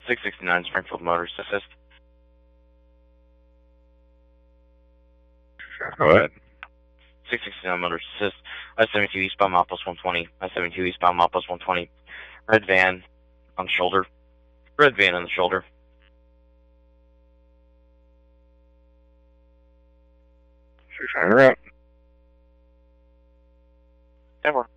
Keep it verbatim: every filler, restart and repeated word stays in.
six sixty-nine Springfield Motors Assist. Go ahead. six sixty-nine Motors Assist. I seventy-two eastbound mile plus one twenty. I seventy-two eastbound mile plus one twenty. Red van on the shoulder. Red van on the shoulder. six hundred route. ten more.